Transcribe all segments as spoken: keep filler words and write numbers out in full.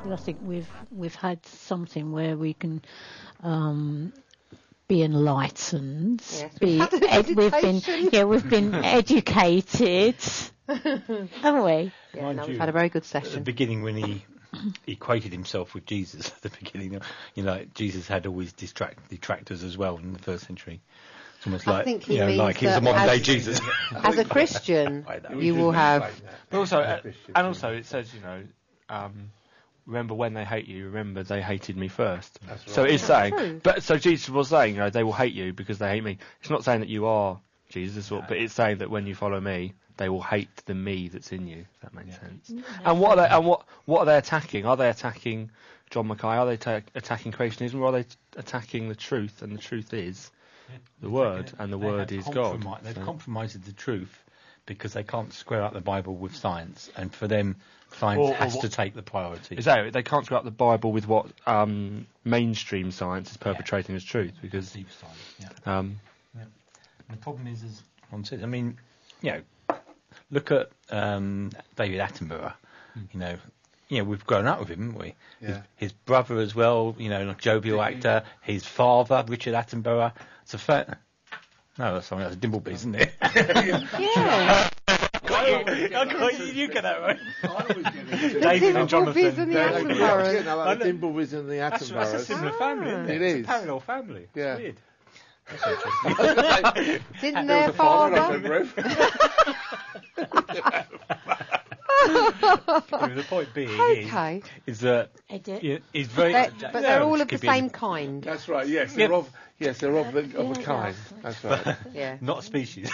I think we've we've had something where we can um, be enlightened. Yes, be we've had ed- we've been education. yeah we've been educated, haven't we? Yeah, Mind no, we've you, had a very good At the session. beginning, when he equated himself with Jesus, at the beginning, you know, Jesus had always distract, detractors as well in the first century. It's almost I like, think he you know, means like he was a that modern day as- Jesus. As a Christian, I know. you will have. But also, uh, and also, it says, you know, um, remember when they hate you, remember they hated me first. That's So right. it's saying, true. but so Jesus was saying, you know, they will hate you because they hate me. It's not saying that you are Jesus, or, but it's saying that when you follow me, they will hate the me that's in you. If that makes sense. And what are they? And what what are they attacking? Are they attacking John Mackay? Are they ta- attacking creationism, or are they t- attacking the truth? And the truth is the Word, and the They Word have is God. compromi- They've So- compromised the truth because they can't square up the Bible with science, and for them, science Or- or has what- to take the priority. Exactly. They can't screw up the Bible with what um, mainstream science is perpetrating as truth, because Deep science, yeah. um, And the problem is, as Ron said, I mean, you know, look at um, David Attenborough. You know, you know, we've grown up with him, haven't we? His, Yeah. his brother as well, you know, a jovial actor. His father, Richard Attenborough. It's a fact. No, that's something. That's a Dimbleby, isn't it? Yeah. I got you. You get that right. I always get it. David and Dimblebees Jonathan. and the Yeah, Attenboroughs. yeah, no, I like the know. Dimblebees and the That's, that's a Attenboroughs. similar family, isn't it? It It's is. a parallel family. It's Yeah. weird. Didn't There their was a father father? and a roof. Anyway, the point being Okay. is, is that Edit. you know, he's very. They're- no, but they're all it's of the keeping- same kind. That's right. Yes, they're Yeah. of yes, they're of the of a Yeah, kind. That's right. Yeah. Not a species.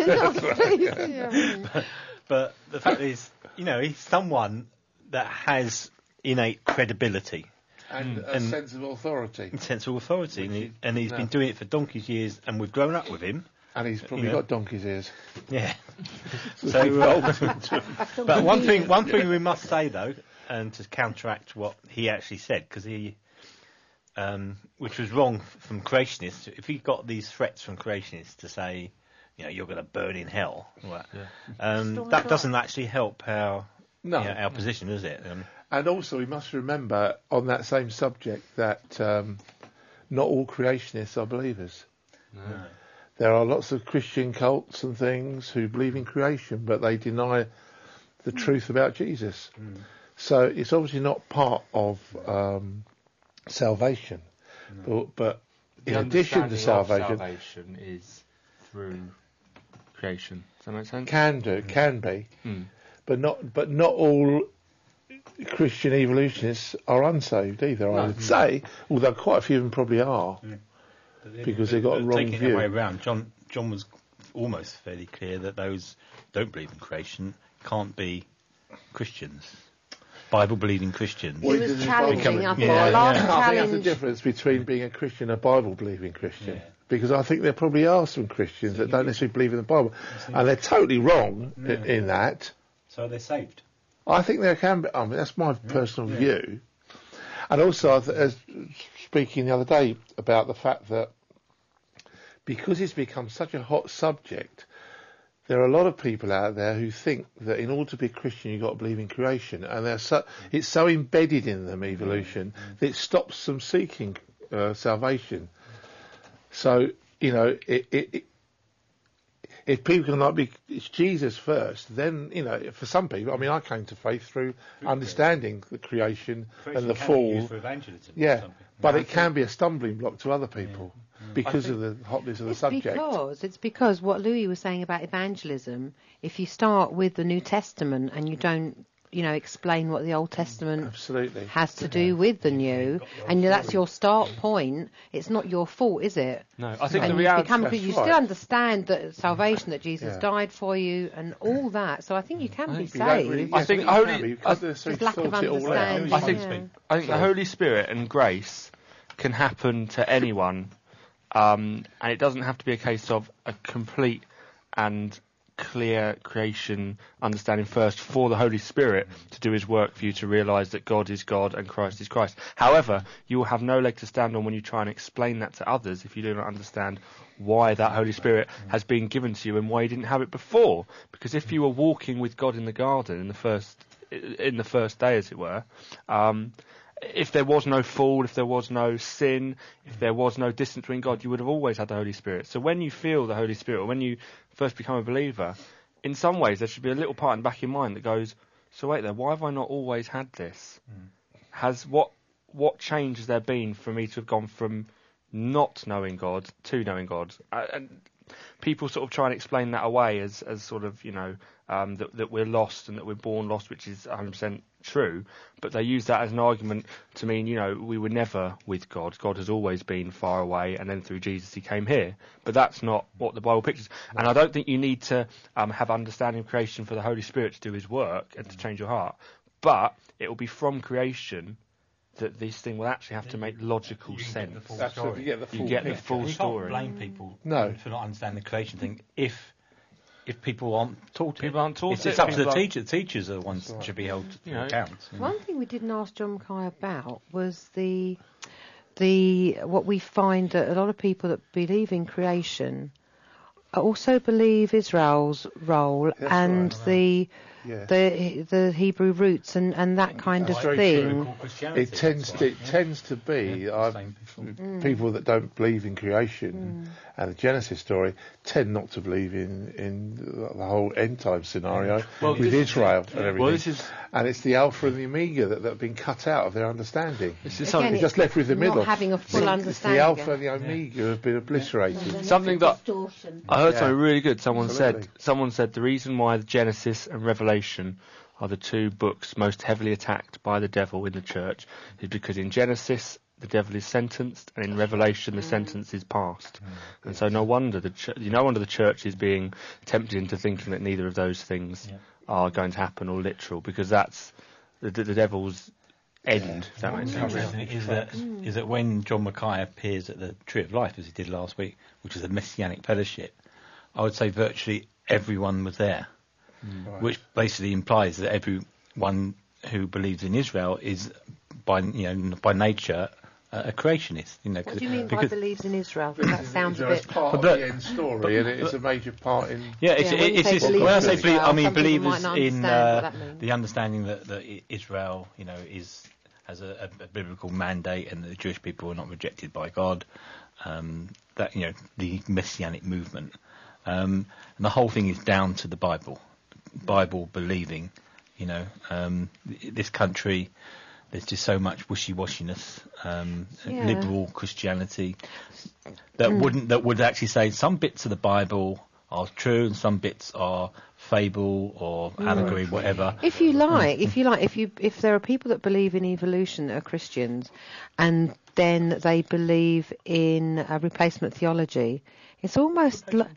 Yeah. But the fact is, you know, he's someone that has innate credibility, And a And- sense of authority. and sense of authority, and, he, and he's no. been doing it for donkey's years, and we've grown up with him. And he's probably Yeah. got donkey's ears. Yeah. So, uh, but one thing, one thing we must say though, and to counteract what he actually said, because he, um, which was wrong f- from creationists. If he got these threats from creationists to say, you know, you're going to burn in hell, well, um, that doesn't actually help our No. you know, our position, does it? Um, And also, we must remember on that same subject that um, not all creationists are believers. There are lots of Christian cults and things who believe in creation, but they deny the truth about Jesus. So it's obviously not part of um, salvation. But, but in the addition to understanding of salvation, salvation is through creation. Does that make sense? can do, can be, Mm. but not but not all Christian evolutionists are unsaved either. I would say, although quite a few of them probably are. Because they got a but wrong taking it view. the way around, John John was almost fairly clear that those who don't believe in creation can't be Christians, Bible believing Christians. He Well, was this is challenging, Bible- I think, Yeah, the last yeah. I think that's the challenge. difference between being a Christian and a Bible believing Christian. Yeah. Because I think there probably are some Christians that don't necessarily believe in the Bible, and they're totally wrong i- Yeah. in that. So they're saved. I think there can be. I mean, that's my personal view. And also, I th- as speaking the other day about the fact that because it's become such a hot subject, there are a lot of people out there who think that in order to be a Christian, you've got to believe in creation, and they're so, it's so embedded in them, evolution, that it stops them seeking uh, salvation. So, you know, it, it, it, if people can like be it's Jesus first, then, you know, for some people, I mean, I came to faith through understanding the creation, and the fall. for evangelism. or Yeah, something. but it can be a stumbling block to other people because of the hotness of the It's subject. because it's because what Louis was saying about evangelism. If you start with the New Testament and you don't, you know, explain what the Old Testament Absolutely. has to do with the New, and that's your start point, it's not your fault, is it? No, I think And the you reality. become, That's you right. still understand that salvation, that Jesus Yeah. died for you, and all that. So I think you can be You don't really- saved. I yes, think you can Holy- be, you I- can't necessarily There's lack of sort it all out. understanding. I think- yeah. I think the Holy Spirit and grace can happen to anyone, um, and it doesn't have to be a case of a complete and clear creation understanding first for the Holy Spirit to do his work for you to realise that God is God and Christ is Christ. However, you will have no leg to stand on when you try and explain that to others if you do not understand why that Holy Spirit has been given to you and why you didn't have it before. Because if you were walking with God in the garden in the first in the first day, as it were. Um, if there was no fall, if there was no sin, if there was no distance between God, you would have always had the Holy Spirit. So when you feel the Holy Spirit, or when you first become a believer, in some ways there should be a little part in the back of your mind that goes, so wait there, why have I not always had this? Mm. Has what what change has there been for me to have gone from not knowing God to knowing God? Uh, and people sort of try and explain that away as, as sort of, you know, um, that, that we're lost and that we're born lost, which is one hundred percent true. But they use that as an argument to mean, you know, we were never with God. God has always been far away, and then through Jesus he came here. But that's not what the Bible pictures. No. And I don't think you need to um, have understanding of creation for the Holy Spirit to do his work and to change your heart. But it will be from creation that this thing will actually have to make logical you sense. Get the full That's story. You get the full, you get picture. the full you story. Can't blame people no. for not understanding the creation thing if if people aren't taught people it. aren't taught it's, it. It's up to the like, teacher. The teachers are the ones that should be held to you know, account. One thing we didn't ask John Mackay about was the the what we find that a lot of people that believe in creation also believe Israel's role That's and right. the Yeah. the the Hebrew roots and, and that kind That's of very thing. It tends to it tends to be Yeah, I've, same Mm. people that don't believe in creation and the Genesis story tend not to believe in in the whole end time scenario Well, with this- Israel and everything. Well, this is and it's the Alpha and the Omega that, that have been cut out of their understanding. this is Again, something They're just left with the not middle. having a full It's understanding. the Alpha and the Omega have been obliterated. Something that- distortion. I heard Yeah. something really good. Someone Absolutely. said someone said the reason why the Genesis and Revelation are the two books most heavily attacked by the devil in the church is because in Genesis the devil is sentenced, and in Revelation the sentence is passed. And so no wonder the ch- you no wonder the church is being tempted into thinking that neither of those things Yeah. are going to happen or literal, because that's the, the, the devil's end. If that makes What's sense. interesting is that is that when John Mackay appears at the Tree of Life, as he did last week, which is a Messianic fellowship, I would say virtually everyone was there, Right. which basically implies that everyone who believes in Israel is, by you know, by nature, uh, a creationist. You know, What do you mean by because believes in Israel? 'Cause that sounds a It's bit. part But- of the end story, and it's a major part in. yeah, it's, Yeah, when you it's, say it's believe when I in say Israel, believe, I mean some people believers might not in understand uh, what that means. the understanding that, that I- Israel, you know, is has a, a, a biblical mandate, and that the Jewish people are not rejected by God. Um, that you know, the Messianic movement, um, and the whole thing is down to the Bible, Bible believing. You know, um, th- this country, there's just so much wishy-washiness, um, Yeah. liberal Christianity that Mm. wouldn't that would actually say some bits of the Bible are true and some bits are fable or allegory, whatever. If you like, if you like, if you if there are people that believe in evolution that are Christians, and then they believe in uh, replacement theology, it's almost li-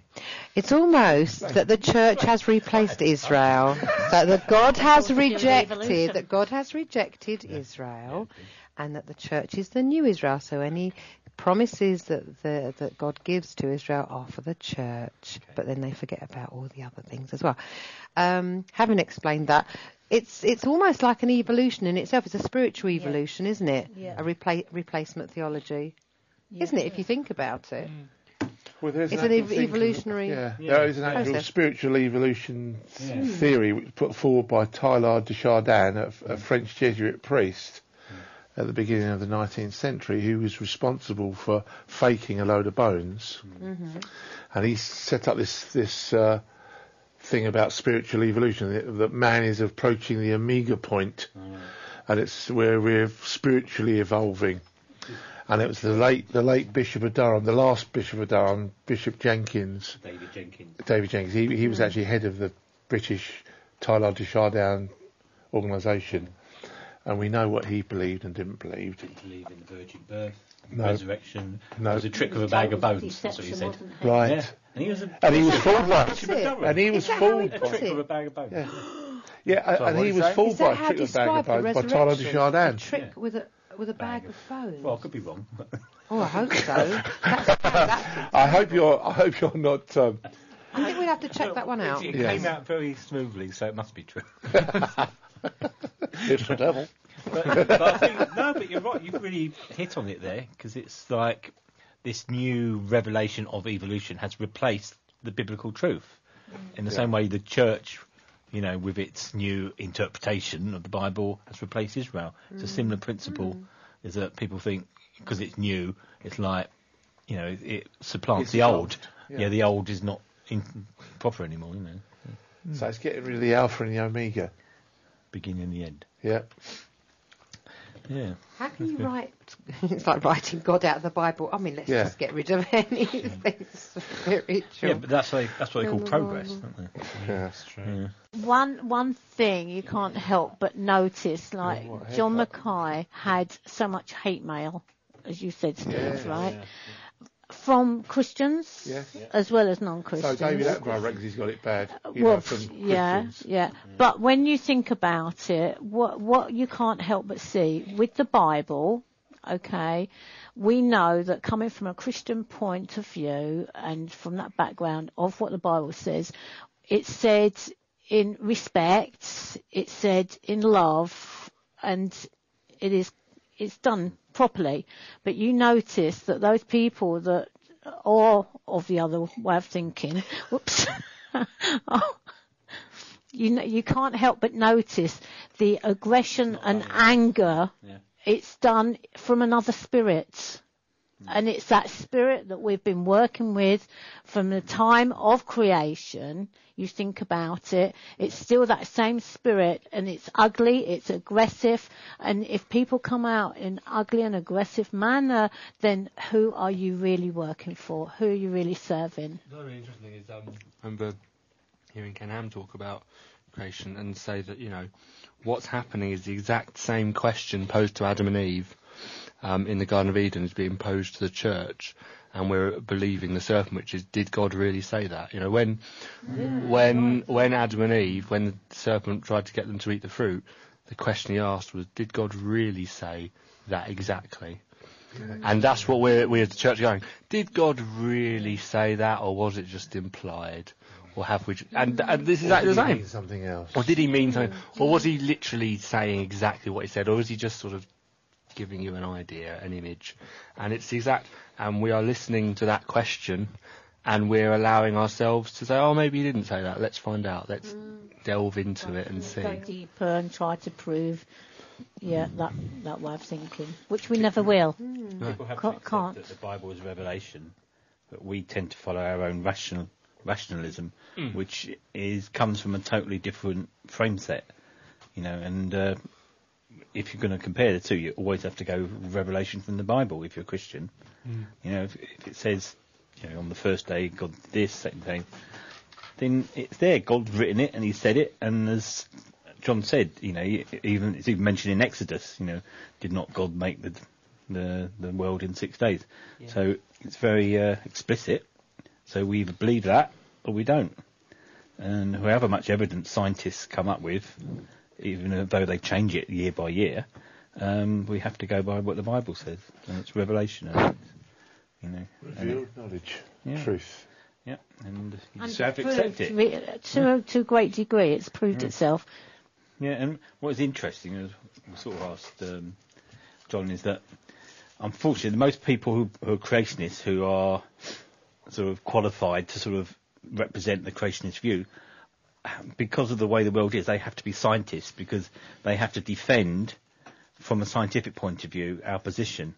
it's almost that the church has replaced Israel, that the God has rejected, Evolution. that God has rejected Israel, and that the church is the new Israel. So any promises that the, that God gives to Israel are for the church, but then they forget about all the other things as well. Um, having explained that, it's it's almost like an evolution in itself. It's a spiritual evolution, isn't it? Yeah. A repla- replacement theology, Yeah. isn't it? If you think about it. Well, there's It's an an actual ev- thinking- evolutionary Yeah, Yeah. there is an actual process. spiritual evolution Yeah. theory which put forward by Teilhard de Chardin, a, a French Jesuit priest, at the beginning of the nineteenth century, who was responsible for faking a load of bones, Mm-hmm. and he set up this this uh, thing about spiritual evolution, that, that man is approaching the omega point, and it's where we're spiritually evolving. And it was the late the late Bishop of Durham, the last Bishop of Durham, Bishop Jenkins, David Jenkins. David Jenkins. He he was actually head of the British Teilhard de Chardin organisation, and we know what he believed and didn't believe. Didn't believe in the virgin birth, No. resurrection. No. It was a trick of a bag of bones. That's what he said. Right. Yeah. And he was a, And he was fooled by That's it. it. And he was Is that how fooled he a by puts trick it? of a bag of bones. Yeah. Yeah, Sorry, and what he did he was say? fooled Is by that a how trick you of a bag of describe the bones by Tyler de resurrection? A Chardin. trick with a with a bag of bones. Well, I could be wrong. Oh, I hope so. That's, that's, I hope you're. I hope you're not. Um, I think we'd have to check that one out. It Yes. came out very smoothly, so it must be true. it's the devil. but, but I think, no, but you're right. You've really hit on it there, because it's like this new revelation of evolution has replaced the biblical truth. In the Yeah. same way the church you know, with its new interpretation of the Bible, has replaced Israel. It's a similar principle, Mm. is that people think because it's new, it's like, you know, it, it supplants It's the old. evolved, Yeah. yeah. the old is not in, proper anymore, you know. So it's getting rid of the alpha and the omega. Beginning and the end. Yeah. Yeah. How can you write? It's like writing God out of the Bible. I mean, let's Yeah. just get rid of anything spiritual. Yeah, but that's what they, that's what they call progress, don't they? Yeah. That's true. One one thing you can't help but notice, like Yeah, what, John haircut? Mackay had so much hate mail, as you said, Steve, Yeah, right? From Christians Yeah. as well as So non-Christians. David Attenborough reckons he's got it bad. You well, know, from yeah, Christians. yeah. But when you think about it, what what you can't help but see with the Bible, okay, we know that coming from a Christian point of view and from that background of what the Bible says, it said in respect, it said in love, and it is it's done properly. But you notice that those people that are of the other way of thinking, whoops, oh, you know, you can't help but notice the aggression and anger. Yeah. It's done from another spirit. And it's that spirit that we've been working with from the time of creation. You think about it, it's still that same spirit, and it's ugly, it's aggressive, and if people come out in ugly and aggressive manner, then who are you really working for? Who are you really serving? What's really interesting is um, I remember hearing Ken Ham talk about creation and say that, you know, what's happening is the exact same question posed to Adam and Eve um, in the Garden of Eden is being posed to the church, and we're believing the serpent, which is, did God really say that? You know, when when when Adam and Eve, when the serpent tried to get them to eat the fruit, the question he asked was, did God really say that exactly? And that's what we're, we as the church are going, did God really say that, or was it just implied? Or have we... Ju- and, and this is exactly the Or did he same. mean something else. Or did he mean something? Or was he literally saying exactly what he said? Or was he just sort of giving you an idea, an image? And it's the exact... And we are listening to that question, and we're allowing ourselves to say, oh, maybe he didn't say that. Let's find out. Let's delve into it and see. Go deeper and try to prove, yeah, that that way of thinking, which we never will. People have Ca- to accept can't. that the Bible is revelation, but we tend to follow our own rational rationalism, which is comes from a totally different frame set, you know. And uh, if you're going to compare the two, you always have to go with revelation from the Bible. If you're a Christian, you know, if, if it says, you know, on the first day God did this, second day, then it's there. God's written it and He said it, and as John said, you know, even it's even mentioned in Exodus, you know, did not God make the the, the world in six days? Yeah. So it's very uh, explicit. So we either believe that or we don't. And however much evidence scientists come up with, even though they change it year by year, um, we have to go by what the Bible says, and it's revelation. And it's, you know, and Revealed it- knowledge, Yeah. truth. yeah, and you And just have to it's accept proved it. re- to, a, to a great degree, it's proved itself. Yeah, and what is interesting, as we sort of asked um, John, is that unfortunately, the most people who, who are creationists, who are sort of qualified to sort of represent the creationist view, because of the way the world is, they have to be scientists because they have to defend, from a scientific point of view, our position.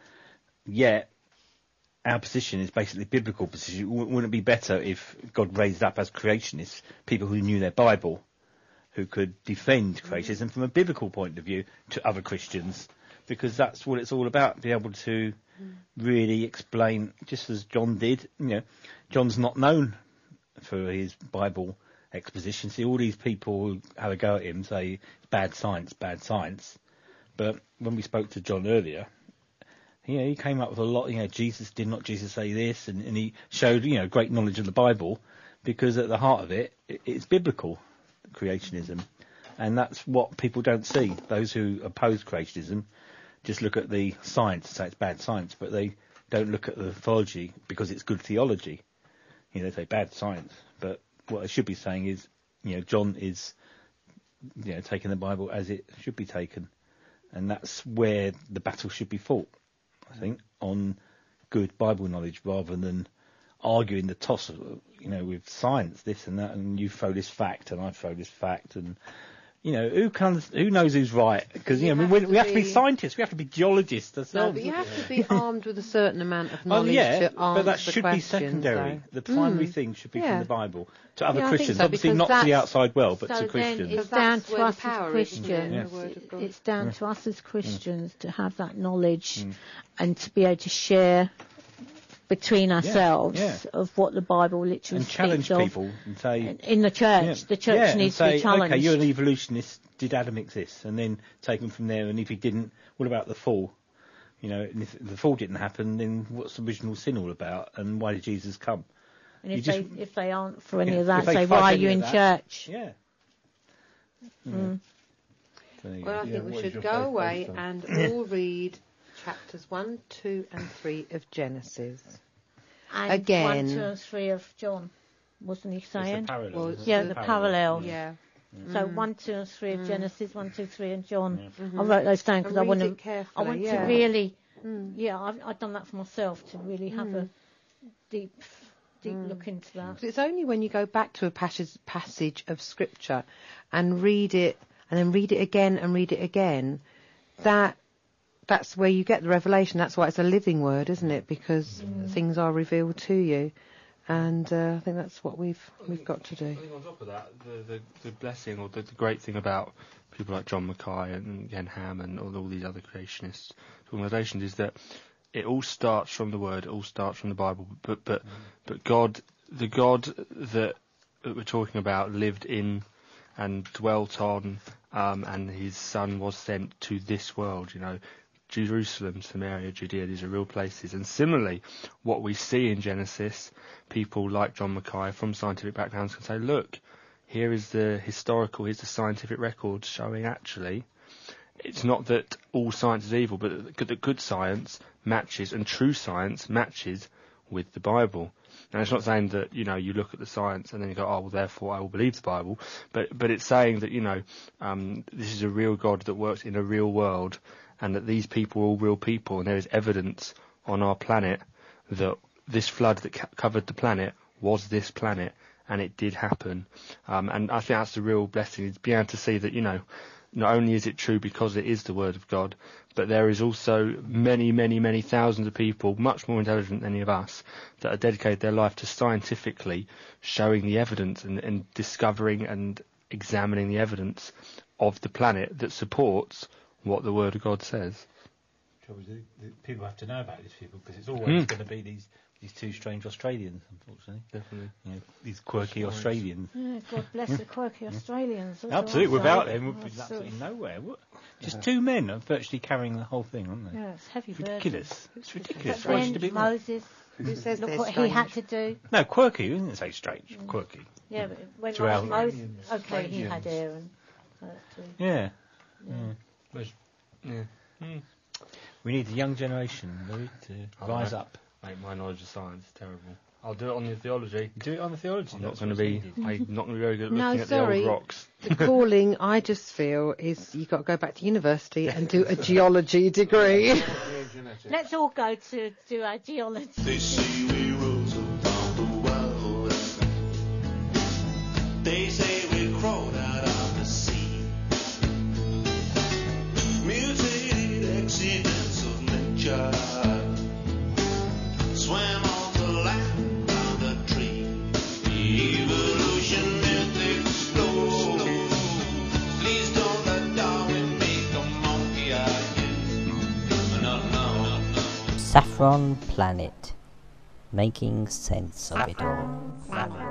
Yet, our position is basically biblical position. W- Wouldn't it be better if God raised up as creationists people who knew their Bible, who could defend creationism from a biblical point of view to other Christians? Because that's what it's all about, be able to really explain, just as John did. You know, John's not known for his Bible exposition. See, all these people who have a go at him say, bad science, bad science. But when we spoke to John earlier, yeah, he came up with a lot. You know, Jesus, did not Jesus say this? And, and he showed, you know, great knowledge of the Bible, because at the heart of it, it it's biblical creationism. And that's what people don't see. Those who oppose creationism just look at the science and say it's bad science, but they don't look at the theology because it's good theology. You know, they say bad science, but what they should be saying is, you know, John is, you know, taking the Bible as it should be taken. And that's where the battle should be fought, I think, on good Bible knowledge rather than arguing the toss of, you know, with science, this and that, and you throw this fact and I throw this fact, and you know, who comes, who knows who's right? Because you, you know, I mean, we, we have to be scientists, we have to be geologists ourselves. No, but you have to be armed with a certain amount of Oh knowledge yeah, to answer but that should the be questions, secondary. though. The primary Mm. thing should be Yeah. from the Bible to other Yeah, I think Christians. so, Obviously, because not to the that's- outside world, but so to then Christians. it's Because down that's to where the us as power is, isn't it, in Christians. the Word of God. It's down Yeah. to us as Christians to have that knowledge Mm. and to be able to share between ourselves yeah. of what the Bible literally And challenge speaks of. people and say, In the church, yeah, the church yeah, needs and to be say, challenged. okay, you're an evolutionist. Did Adam exist? And then take them from there. And if he didn't, what about the fall? You know, and if the fall didn't happen, then what's the original sin all about? And why did Jesus come? and you if just- they if they aren't for any Yeah, of that, if they say, fudge why are any you of in that, church? Yeah. Mm. So there you Well, I go. think Yeah, we what is should your go faith away based on? and all read chapters one, two, and three of Genesis. And Again- one, two, and three of John, wasn't he It's a saying? parallel, Well, isn't it? Yeah, It's a the parallels. Yeah. So Mm. one, two, and three of Mm. Genesis, one, two, three, and John. Mhm. I wrote those down because And I read want it to. carefully. I want yeah. to really. Mm. Yeah, I've, I've done that for myself to really have Mm. a deep, deep Mm. look into that. 'Cause it's only when you go back to a passage, passage of scripture and read it, and then read it again and read it again, that that's where you get the revelation. That's why it's a living word, isn't it? Because things are revealed to you, and uh, I think that's what we've we've got to do. I think on top of that, the, the, the blessing or the, the great thing about people like John Mackay and Ken Ham and all, all these other creationist organisations is that it all starts from the Word, it all starts from the Bible. But but but God, the God that, that we're talking about, lived in and dwelt on, um, and His Son was sent to this world. You know, Jerusalem, Samaria, Judea, these are real places. And similarly, what we see in Genesis, people like John Mackay from scientific backgrounds can say, look, here is the historical, here's the scientific record showing actually, it's not that all science is evil, but that good science matches, and true science matches with the Bible. And it's not saying that, you know, you look at the science and then you go, oh, well, therefore I will believe the Bible. But but it's saying that, you know, um, this is a real God that works in a real world, and that these people are all real people, and there is evidence on our planet that this flood that ca- covered the planet was this planet, and it did happen. Um, and I think that's the real blessing, is being able to see that, you know, not only is it true because it is the Word of God, but there is also many, many, many thousands of people, much more intelligent than any of us, that are dedicated their life to scientifically showing the evidence and, and discovering and examining the evidence of the planet that supports what the Word of God says. Trouble is, the- the people have to know about these people, because it's always Mm. going to be these these two strange Australians, unfortunately. Definitely. You know, these quirky Australians. Yeah, God bless the quirky Australians. that's Absolutely, what I without say. them, we'd be That's absolutely sort nowhere. What? Just two men are virtually carrying the whole thing, aren't of- they? Yeah, it's heavy It's burden. ridiculous. It's ridiculous. But Why should then it be like- Moses, Who says look they're what strange? he had to do. No, quirky. You didn't say strange. Quirky. Yeah, but when To our- Moses, okay, he had Aaron. Uh, too. Yeah. Yeah. Yeah. Mm. We need the young generation, Louis, to Oh, rise right. up. Mate, my knowledge of science is terrible. I'll do it on the theology. Do it on the theology. I'm not that's going to what's be. needed. I'm not going to be very good at No, looking at sorry. the old rocks. The calling, I just feel, is you've got to go back to university and do a geology degree. Let's all go to do our geology. They say we rose above the world. They say we crawled out of the sea. Mutated accidents of nature. Swam on the land on the tree. Evolution mythic slow. Please don't let Darwin make a monkey out of you. No, no, no. Saffron Planet, making sense of it all. Planet.